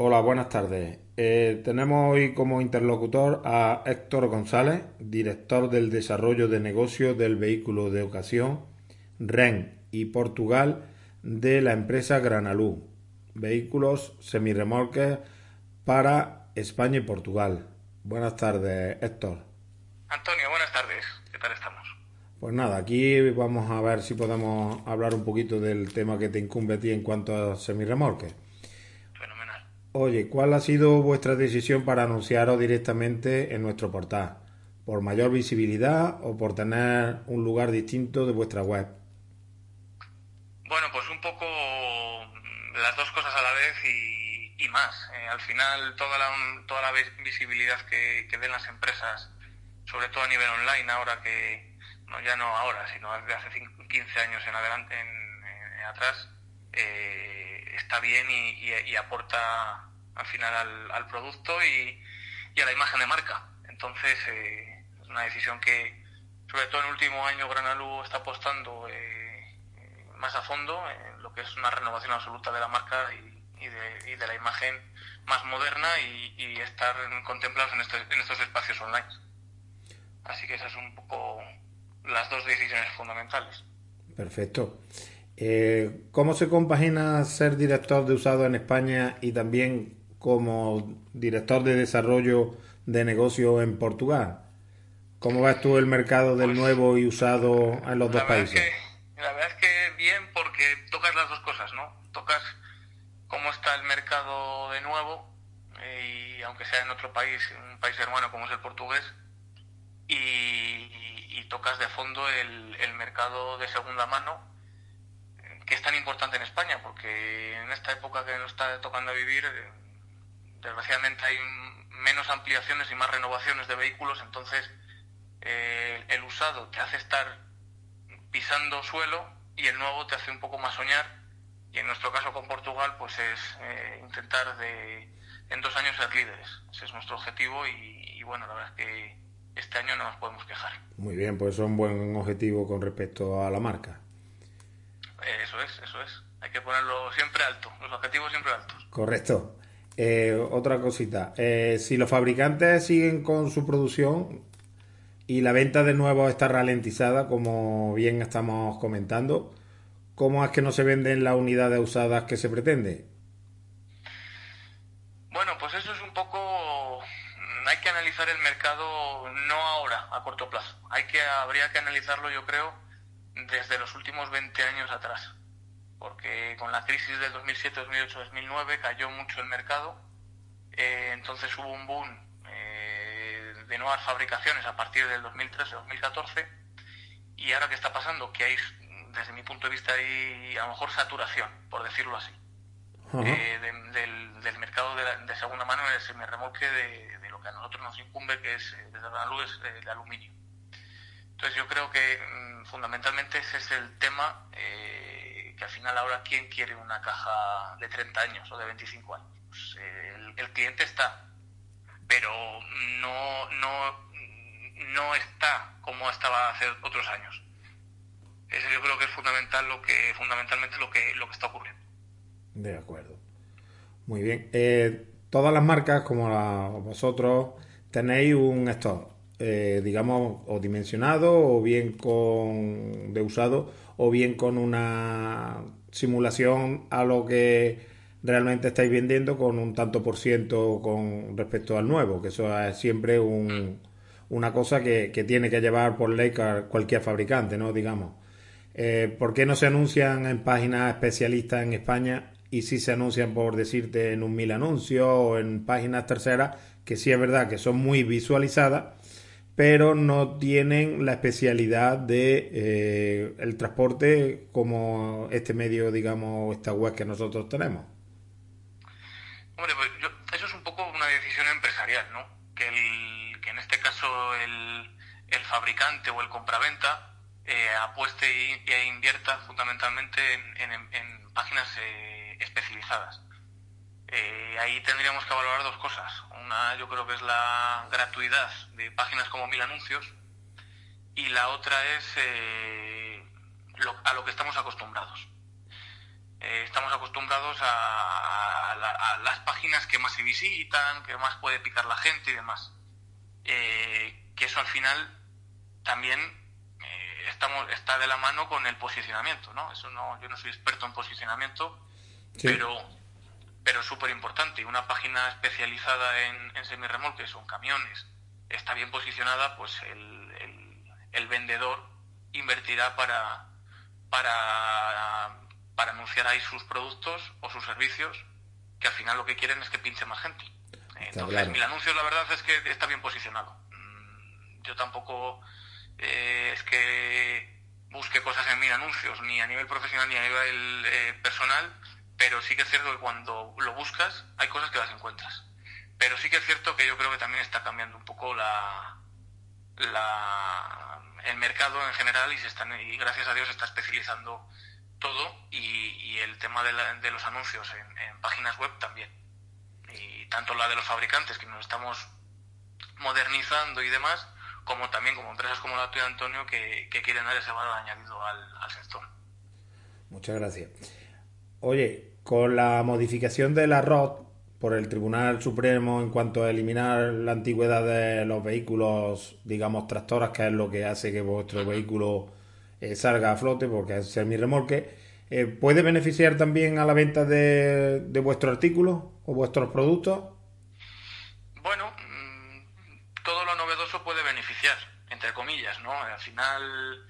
Hola, buenas tardes. Tenemos hoy como interlocutor a Héctor González, director del desarrollo de negocio del vehículo de ocasión REN y Portugal de la empresa Granalú, vehículos semirremolques para España y Portugal. Buenas tardes, Héctor. Antonio, buenas tardes. ¿Qué tal estamos? Pues nada, aquí vamos a ver si podemos hablar un poquito del tema que te incumbe a ti en cuanto a semirremolques. Fenomenal. Oye, ¿cuál ha sido vuestra decisión para anunciaros directamente en nuestro portal? ¿Por mayor visibilidad o por tener un lugar distinto de vuestra web? Bueno, pues un poco las dos cosas a la vez y más. Al final, toda la visibilidad que den las empresas, sobre todo a nivel online, ahora que, no, ya no ahora, sino desde hace 15 años en adelante, atrás, está bien y aporta al final al producto y a la imagen de marca. Entonces, es una decisión que, sobre todo en el último año, Granalú está apostando más a fondo en lo que es una renovación absoluta de la marca y de la imagen más moderna y estar contemplados en estos espacios online. Así que esas son un poco las dos decisiones fundamentales. Perfecto. ¿Cómo se compagina ser director de usado en España y también como director de desarrollo de negocio en Portugal? ¿Cómo ves tú el mercado del Pues nuevo y usado en los dos la verdad es países? que la verdad es que bien, porque tocas las dos cosas, ¿no? Tocas cómo está el mercado de nuevo, y aunque sea en otro país, un país hermano como es el portugués, y tocas de fondo el mercado de segunda mano, que es tan importante en España, porque en esta época que nos está tocando vivir, desgraciadamente hay menos ampliaciones y más renovaciones de vehículos. Entonces el usado te hace estar pisando suelo y el nuevo te hace un poco más soñar, y en nuestro caso con Portugal pues es intentar en 2 años ser líderes. Ese es nuestro objetivo y bueno, la verdad es que este año no nos podemos quejar. Muy bien, pues es un buen objetivo con respecto a la marca. Eso es. Hay que ponerlo siempre alto, los objetivos siempre altos. Correcto. Otra cosita. Si los fabricantes siguen con su producción y la venta de nuevo está ralentizada, como bien estamos comentando, ¿cómo es que no se venden las unidades usadas que se pretende? Bueno, pues eso es un poco... Hay que analizar el mercado no ahora, a corto plazo. Habría que analizarlo, yo creo, desde los últimos 20 años atrás. Porque con la crisis del 2007, 2008, 2009 cayó mucho el mercado. Entonces hubo un boom de nuevas fabricaciones a partir del 2013, 2014. Y ahora, ¿qué está pasando? Que hay, desde mi punto de vista, hay a lo mejor saturación, por decirlo así, Ajá. del mercado de segunda mano en el semirremolque de lo que a nosotros nos incumbe, que es, desde la luz, es de aluminio. Entonces yo creo que fundamentalmente ese es el tema, que al final ahora, ¿quién quiere una caja de 30 años o de 25 años? Pues, el cliente está, pero no está como estaba hace otros años. Eso yo creo que es fundamentalmente lo que está ocurriendo. De acuerdo. Muy bien. Todas las marcas, como vosotros, tenéis un stock, digamos, o dimensionado, o bien con de usado, o bien con una simulación a lo que realmente estáis vendiendo con un tanto por ciento con respecto al nuevo, que eso es siempre una cosa que tiene que llevar por ley cualquier fabricante, ¿no? Digamos. ¿Por qué no se anuncian en páginas especialistas en España y sí se anuncian, por decirte, en un mil anuncios o en páginas terceras que sí es verdad que son muy visualizadas, pero no tienen la especialidad de el transporte como este medio, digamos, esta web que nosotros tenemos? Hombre, pues eso es un poco una decisión empresarial, ¿no? Que en este caso el fabricante o el compraventa apueste e invierta fundamentalmente en páginas especializadas. Ahí tendríamos que valorar dos cosas. Una, yo creo que es la gratuidad de páginas como Mil Anuncios, y la otra es a lo que estamos acostumbrados. estamos acostumbrados a las páginas que más se visitan, que más puede picar la gente y demás. Que eso al final también está de la mano con el posicionamiento, ¿no? Yo no soy experto en posicionamiento, sí, pero es súper importante. Una página especializada en semirremolques o en camiones está bien posicionada, pues el vendedor invertirá para anunciar ahí sus productos o sus servicios, que al final lo que quieren es que pinche más gente. Entonces, claro, Mil Anuncios la verdad es que está bien posicionado. Yo tampoco es que busque cosas en Mil Anuncios, ni a nivel profesional ni a nivel personal, pero sí que es cierto que cuando lo buscas hay cosas que las encuentras. Pero sí que es cierto que yo creo que también está cambiando un poco el mercado en general y gracias a Dios se está especializando todo y el tema de los anuncios en páginas web también. Y tanto la de los fabricantes, que nos estamos modernizando y demás, como también como empresas como la tuya, Antonio, que quieren dar ese valor añadido al sector. Muchas gracias. Oye, con la modificación de la ROT por el Tribunal Supremo en cuanto a eliminar la antigüedad de los vehículos, digamos, tractoras, que es lo que hace que vuestro vehículo salga a flote, porque es semirremolque, ¿puede beneficiar también a la venta de vuestros artículos o vuestros productos? Bueno, todo lo novedoso puede beneficiar, entre comillas, ¿no? Al final,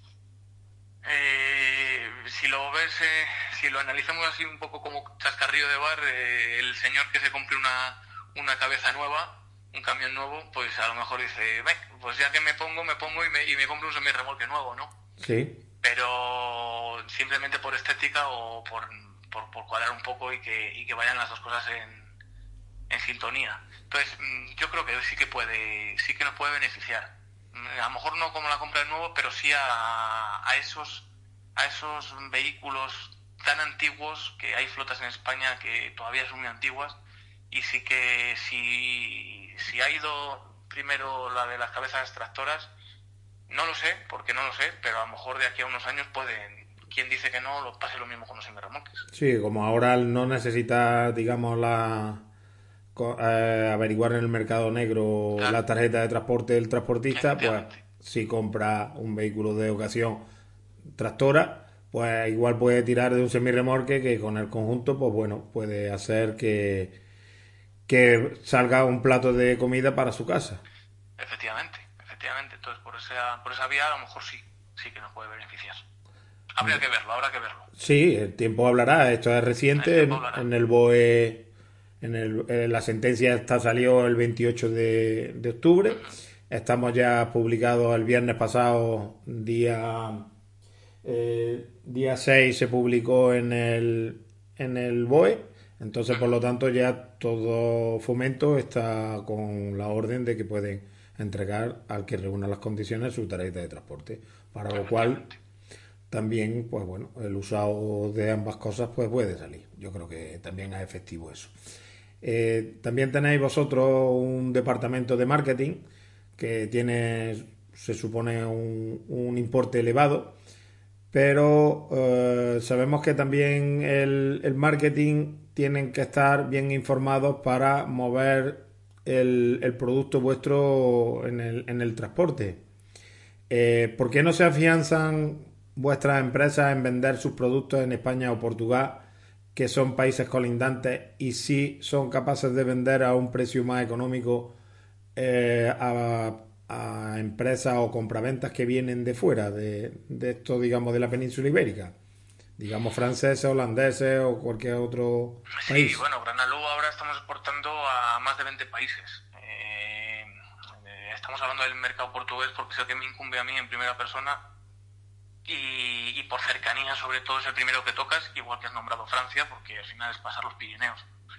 si lo ves, si lo analizamos así un poco como chascarrillo de bar, el señor que se compre una cabeza nueva, un camión nuevo, pues a lo mejor dice, pues ya que me pongo y me compro un semirremolque nuevo, ¿no? Sí. Pero simplemente por estética o por cuadrar un poco y que vayan las dos cosas en sintonía. Entonces, yo creo que sí que nos puede beneficiar. A lo mejor no como la compra de nuevo, pero sí a esos vehículos tan antiguos, que hay flotas en España que todavía son muy antiguas, y sí que si ha ido primero la de las cabezas tractoras, no lo sé, porque no lo sé, pero a lo mejor de aquí a unos años quien dice que no, lo pase lo mismo con los semirremolques. Sí, como ahora no necesita, digamos, averiguar en el mercado negro, claro, la tarjeta de transporte del transportista, pues si compra un vehículo de ocasión tractora, pues igual puede tirar de un semirremolque que con el conjunto, pues bueno, puede hacer que salga un plato de comida para su casa. Efectivamente. Entonces por esa vía a lo mejor sí que nos puede beneficiar. Habrá que verlo. Sí, el tiempo hablará. Esto es reciente. En el BOE, la sentencia salió el 28 de octubre. Uh-huh. Estamos ya publicados el viernes pasado, día 6 se publicó en el BOE. Entonces, por lo tanto, ya todo Fomento está con la orden de que pueden entregar al que reúna las condiciones su tarjeta de transporte, para lo cual también, pues bueno, el usado de ambas cosas pues puede salir. Yo creo que también es efectivo eso. También tenéis vosotros un departamento de marketing que tiene, se supone, un importe elevado, pero sabemos que también el marketing tienen que estar bien informados para mover el producto vuestro en el transporte. ¿Por qué no se afianzan vuestras empresas en vender sus productos en España o Portugal, que son países colindantes, y sí son capaces de vender a un precio más económico a empresas o compraventas que vienen de fuera, de esto, digamos, de la península ibérica? Digamos franceses, holandeses o cualquier otro país. Sí, bueno, Granalú ahora estamos exportando a más de 20 países. Estamos hablando del mercado portugués porque es el que me incumbe a mí en primera persona y por cercanía, sobre todo, es el primero que tocas, igual que has nombrado Francia, porque al final es pasar los Pirineos.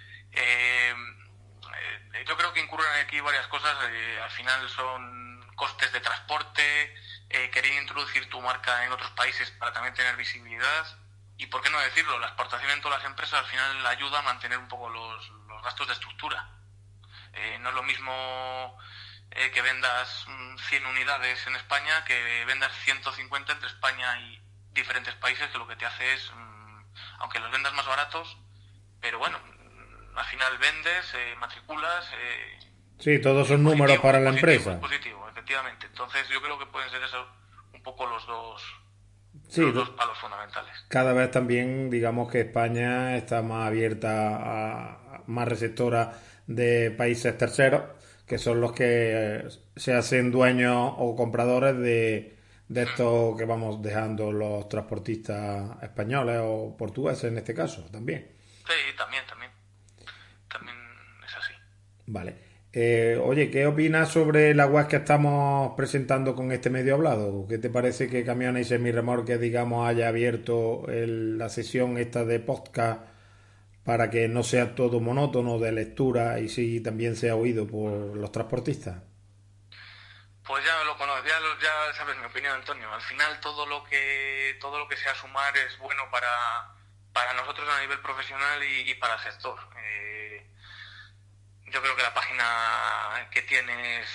Yo creo que incurren aquí varias cosas. Al final son costes de transporte, querer introducir tu marca en otros países para también tener visibilidad. Y por qué no decirlo, la exportación en todas las empresas al final ayuda a mantener un poco los gastos de estructura. No es lo mismo que vendas 100 unidades en España que vendas 150 entre España y diferentes países, que lo que te hace es aunque los vendas más baratos, pero bueno, al final vendes, matriculas. Sí, todos son números para la empresa. Es positivo, efectivamente. Entonces yo creo que pueden ser eso un poco Sí, los dos palos fundamentales. cada vez también, digamos que España está más abierta más receptora de países terceros, que son los que se hacen dueños o compradores de esto que vamos dejando los transportistas españoles o portugueses en este caso, también. Sí, también es así. Vale. Oye, ¿qué opinas sobre la web que estamos presentando con este medio hablado? ¿Qué te parece que Camiones y Semirremolques, digamos, haya abierto la sesión esta de podcast para que no sea todo monótono de lectura y sí también sea oído por los transportistas? Pues ya lo conozco, ya sabes mi opinión, Antonio. Al final todo lo que sea sumar es bueno para nosotros a nivel profesional y para el sector. Yo creo que la página que tienes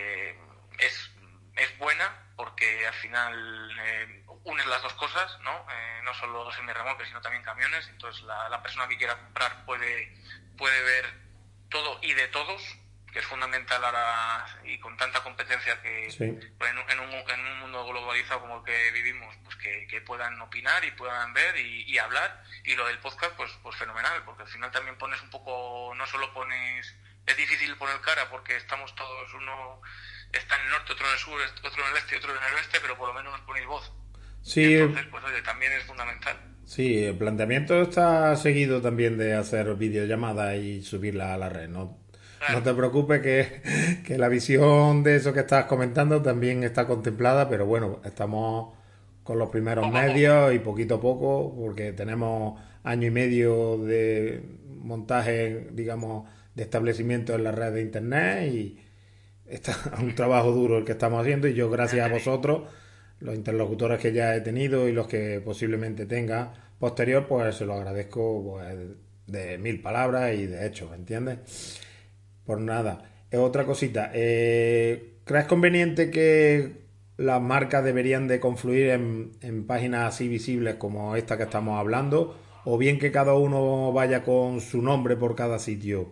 es buena porque al final unes las dos cosas, ¿no? No solo semirremolques sino también camiones. Entonces la persona que quiera comprar puede ver todo y de todos, que es fundamental ahora y con tanta competencia que Sí. en un mundo globalizado como el que vivimos, pues que puedan opinar y puedan ver y hablar. Y lo del podcast, pues fenomenal, porque al final también pones un poco, no solo pones, es difícil poner cara porque estamos todos, uno está en el norte, otro en el sur, otro en el este, otro en el oeste, pero por lo menos nos ponéis voz. Sí, Entonces, pues oye, también es fundamental. sí, el planteamiento está seguido también de hacer videollamadas y subirla a la red. No, no Claro. te preocupes que la visión de eso que estás comentando también está contemplada, pero bueno, estamos con los primeros Poco a poco. medios y poquito a poco, porque tenemos año y medio de montaje, digamos, de establecimiento en la red de internet y está un trabajo duro el que estamos haciendo y yo Ya gracias a te digo. vosotros, los interlocutores que ya he tenido y los que posiblemente tenga posterior, pues se lo agradezco pues, de mil palabras y de hechos, ¿me entiendes? Por nada. Otra cosita, ¿crees conveniente que las marcas deberían de confluir en páginas así visibles como esta que estamos hablando? ¿O bien que cada uno vaya con su nombre por cada sitio?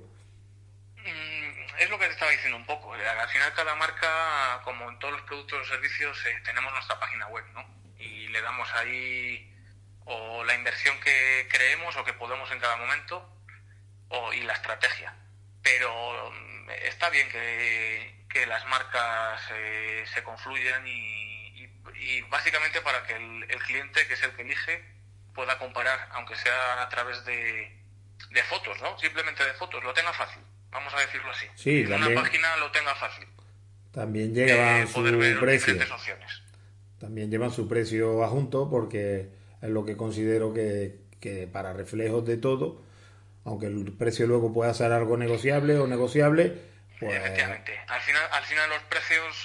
Es lo que te estaba diciendo un poco. Al final cada marca, como en todos los productos o servicios, tenemos nuestra página web, ¿no? Y le damos ahí o la inversión que creemos o que podemos en cada momento y la estrategia. Pero está bien que las marcas se confluyan y básicamente para que el cliente, que es el que elige, pueda comparar, aunque sea a través de fotos, ¿no? Simplemente de fotos, lo tenga fácil, vamos a decirlo así. Sí, En una página lo tenga fácil, también llevan poder su ver precio. diferentes opciones. También llevan su precio adjunto porque es lo que considero que para reflejos de todo, aunque el precio luego pueda ser algo negociable o negociable, pues Efectivamente. Al final los precios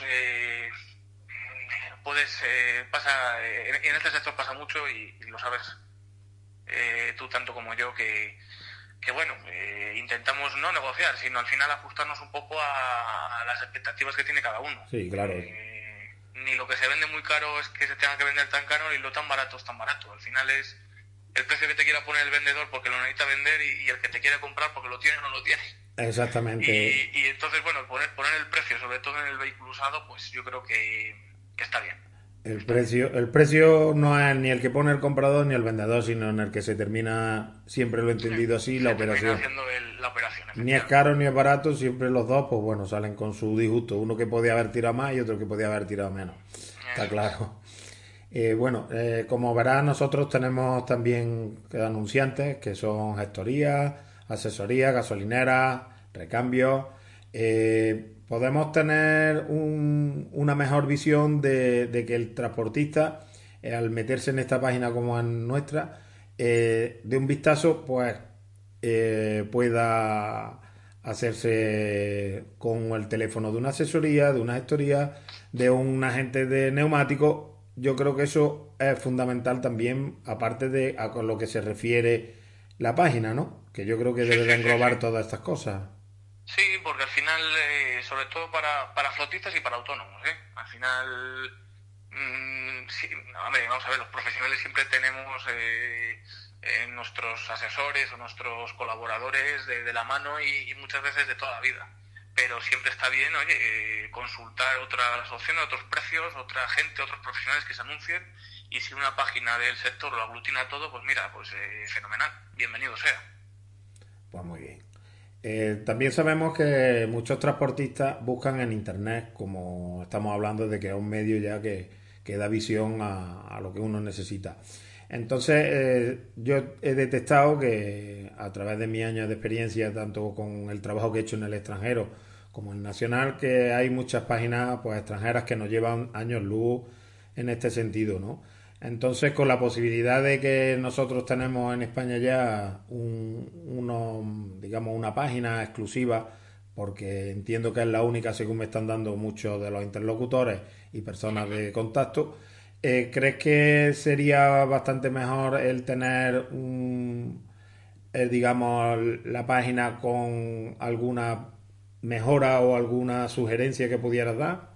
en este sector pasa mucho y lo sabes tú tanto como yo que bueno, intentamos no negociar, sino al final ajustarnos un poco a las expectativas que tiene cada uno. sí, claro. Ni lo que se vende muy caro es que se tenga que vender tan caro, ni lo tan barato es tan barato. Al final es el precio que te quiera poner el vendedor porque lo necesita vender y el que te quiere comprar porque lo tiene o no lo tiene. Exactamente. Y entonces, bueno, poner el precio, sobre todo en el vehículo usado, pues yo creo que está bien. El precio no es ni el que pone el comprador ni el vendedor, sino en el que se termina, siempre lo he entendido así, la Se termina operación. haciendo la operación, Ni es efectivamente. caro ni es barato, siempre los dos, pues bueno, salen con su disgusto. Uno que podía haber tirado más y otro que podía haber tirado menos. Está Eso es. claro. Bueno, como verás, nosotros tenemos también anunciantes que son gestorías, asesorías, gasolineras, recambios. Podemos tener una mejor visión de que el transportista, al meterse en esta página como en nuestra, de un vistazo, pues pueda hacerse con el teléfono de una asesoría, de una gestoría, de un agente de neumáticos. Yo creo que eso es fundamental también, aparte de a con lo que se refiere la página, ¿no? Que yo creo que Sí, debe de sí, sí, englobar sí. todas estas cosas. Sí, porque al final, sobre todo para flotistas y para autónomos, ¿eh? Al final, sí, hombre, vamos a ver, los profesionales siempre tenemos nuestros asesores o nuestros colaboradores de la mano y muchas veces de toda la vida. Pero siempre está bien, oye, consultar otras opciones, otros precios, otra gente, otros profesionales que se anuncien, y si una página del sector lo aglutina todo, pues mira, pues fenomenal, bienvenido sea. Pues muy bien. También sabemos que muchos transportistas buscan en Internet, como estamos hablando de que es un medio ya que da visión a lo que uno necesita. Entonces, yo he detectado que a través de mis años de experiencia, tanto con el trabajo que he hecho en el extranjero como en el nacional, que hay muchas páginas pues extranjeras que nos llevan años luz en este sentido, ¿no? Entonces, con la posibilidad de que nosotros tenemos en España ya digamos, una página exclusiva, porque entiendo que es la única, según me están dando muchos de los interlocutores y personas de contacto, ¿crees que sería bastante mejor el tener digamos, la página con alguna mejora o alguna sugerencia que pudieras dar?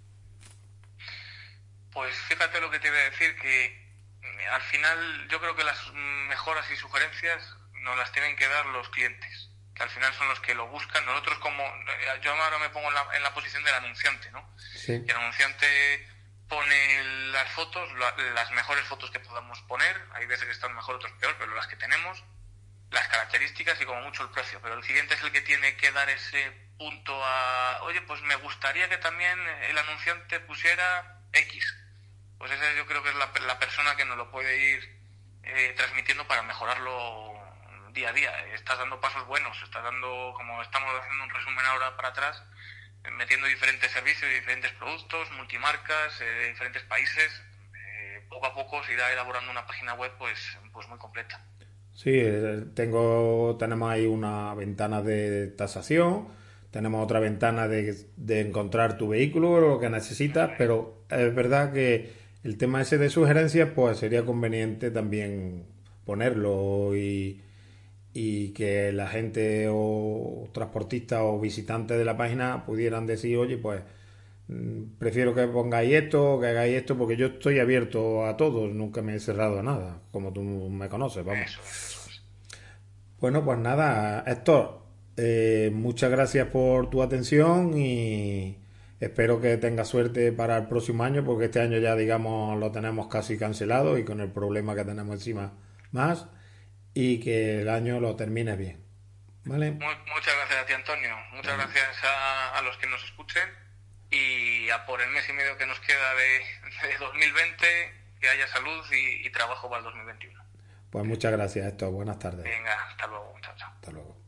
Pues fíjate lo que te iba a decir, que al final yo creo que las mejoras y sugerencias nos las tienen que dar los clientes, que al final son los que lo buscan. Nosotros como, yo ahora me pongo en la posición del anunciante, ¿no? Sí. Y el anunciante pone las fotos, las mejores fotos que podamos poner, hay veces que están mejor, otros peor, pero las que tenemos, las características y como mucho el precio, pero el cliente es el que tiene que dar ese punto a, oye, pues me gustaría que también el anunciante pusiera X. Pues esa yo creo que es la persona que nos lo puede ir transmitiendo para mejorarlo día a día. Estás dando pasos buenos, estás dando, como estamos haciendo un resumen ahora para atrás, metiendo diferentes servicios, diferentes productos, multimarcas, diferentes países. Poco a poco se irá elaborando una página web pues muy completa. Sí, tenemos ahí una ventana de tasación, tenemos otra ventana de encontrar tu vehículo, lo que necesitas, pero es verdad que el tema ese de sugerencias, pues sería conveniente también ponerlo y que la gente o transportistas o visitantes de la página pudieran decir, oye, pues prefiero que pongáis esto, que hagáis esto, porque yo estoy abierto a todo, nunca me he cerrado a nada, como tú me conoces, vamos. Eso es. Bueno, pues nada, Héctor, muchas gracias por tu atención y espero que tengas suerte para el próximo año, porque este año ya, digamos, lo tenemos casi cancelado y con el problema que tenemos encima más, y que el año lo termines bien. ¿Vale? Muchas gracias a ti, Antonio. Muchas Venga. gracias a los que nos escuchen y a por el mes y medio que nos queda de 2020, que haya salud y trabajo para el 2021. Pues muchas gracias, Héctor. Buenas tardes. Venga, hasta luego. Chao, chao. Hasta luego.